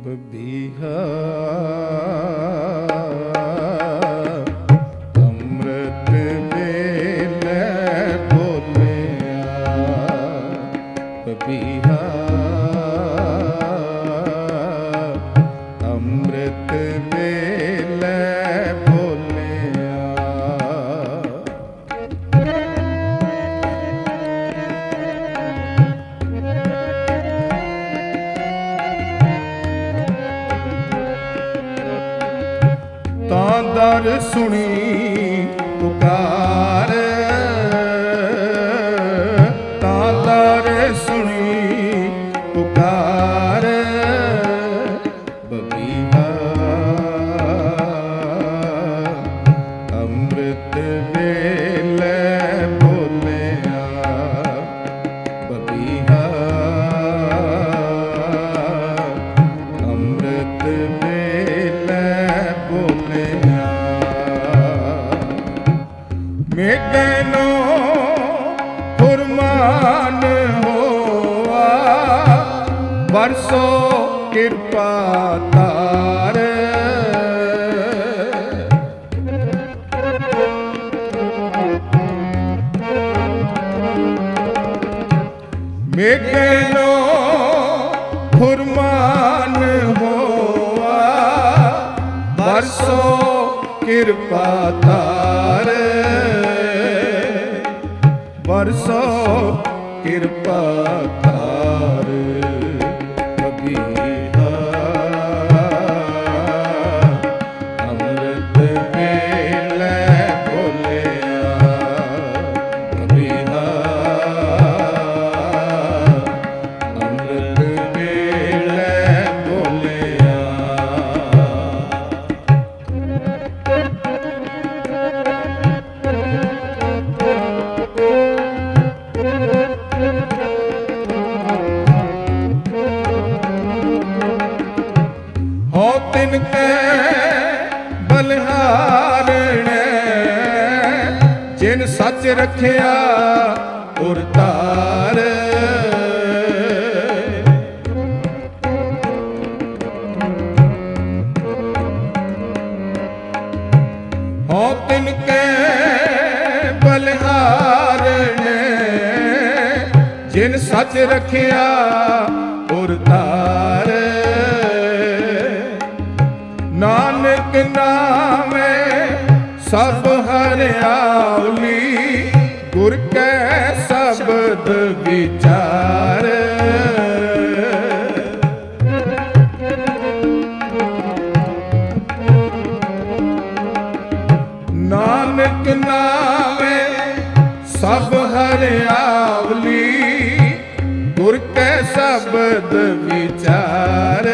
ਬਬੀਹਾ ਅੰਮ੍ਰਿਤ ਵੇਲੇ ਬੋਲਿਆ, ਬਬੀਹਾ ਅੰਮ੍ਰਿਤ ਵੇਲੇ ਬੋਲਿਆ। ਤਾਂ ਦਰ ਸੁਣੀ ਪੁਕਾਰ, ਤਾਂ ਦਰ ਸੁਣੀ ਪੁਕਾਰ, ਬਬੀਹਾ ਅੰਮ੍ਰਿਤ ਵੇਲੇ ਬੋਲਿਆ, ਬਬੀਹਾ ਅੰਮ੍ਰਿਤ ਵੇਲੇ ਬੋਲਿਆ। ਮੇਦਨੋ ਫੁਰਮਾਨ ਹੋਆ, ਬਰਸੋ ਕਿਰਪਾ ਤਾਰ, ਮੇਦਨੋ ਫੁਰਮਾਨ ਹੋਆ, ਬਰਸੋ ਕਿਰਪਾ ਤਾਰ, ਬਰਸੋ ਕਿਰਪਾ ਤਾਰ, ਬਬੀਹਾ ਅੰਮ੍ਰਿਤ ਵੇਲੇ ਬੋਲਿਆ, ਬਬੀਹਾ ਅੰਮ੍ਰਿਤ ਵੇਲੇ ਬੋਲਿਆ। ਹੋ ਤਿਨ ਕੈ ਬਲਿਹਾਰਣੈ, ਜਿਨ ਸੱਚ ਰਖਿਆ ਉਰ ਧਾਰ, ਹੋ ਤਿਨ ਕੈ ਬਲਿਹਾਰਣੈ, ਜਿਨ ਸੱਚ ਰਖਿਆ ਉਰ ਧਾਰ, ਨਾਨਕ ਨਾਮੇ ਸਭ ਹਰਿਆਵਲੀ, ਗੁਰ ਕੈ ਸ਼ਬਦ ਵਿਚਾਰ, ਨਾਨਕ ਨਾਮੇ ਸਭ ਹਰਿਆਵਲੀ, ਗੁਰ ਕੈ ਸ਼ਬਦ ਵਿਚਾਰ,